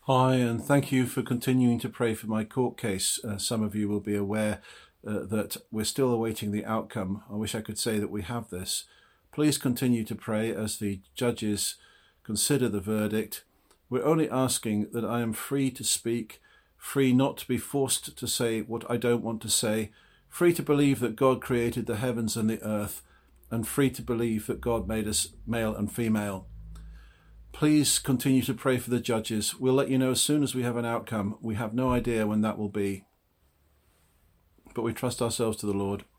Hi, and thank you for continuing to pray for my court case. Some of you will be aware that we're still awaiting the outcome. I wish I could say that we have this. Please continue to pray as the judges consider the verdict. We're only asking that I am free to speak, free not to be forced to say what I don't want to say, free to believe that God created the heavens and the earth, and free to believe that God made us male and female. Please continue to pray for the judges. We'll let you know as soon as we have an outcome. We have no idea when that will be, but we trust ourselves to the Lord.